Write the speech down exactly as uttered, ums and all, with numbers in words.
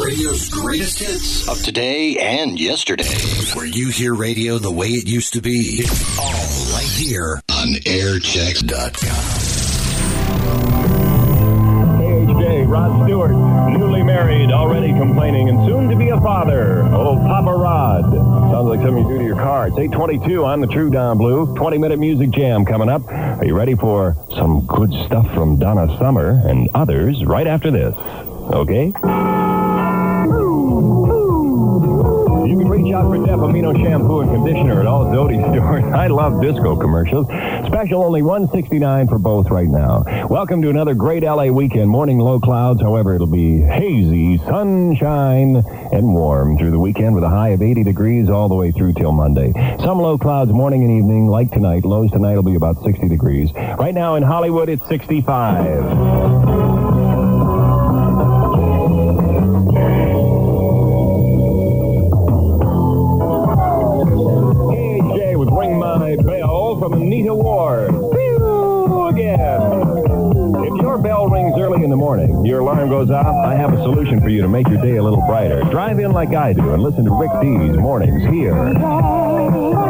Radio's greatest hits of today and yesterday. Where you hear radio the way it used to be. It's all right here on air checks dot com. K H J, Rod Stewart, newly married, already complaining, and soon to be a father. Oh, Papa Rod. Sounds like something you do to your car. It's eight twenty-two on the True Don Blue. twenty-minute music jam coming up. Are you ready for some good stuff from Donna Summer and others right after this? Okay? You can reach out for Def Amino shampoo and conditioner at all Zodi stores. I love disco commercials. Special only one hundred sixty-nine dollars for both right now. Welcome to another great L A weekend. Morning low clouds. However, it'll be hazy, sunshine, and warm through the weekend with a high of eighty degrees all the way through till Monday. Some low clouds morning and evening, like tonight. Lows tonight will be about sixty degrees. Right now in Hollywood, it's sixty-five. From Anita Ward. Pew! Again. If your bell rings early in the morning, your alarm goes off, I have a solution for you to make your day a little brighter. Drive in like I do and listen to Rick D's Mornings here.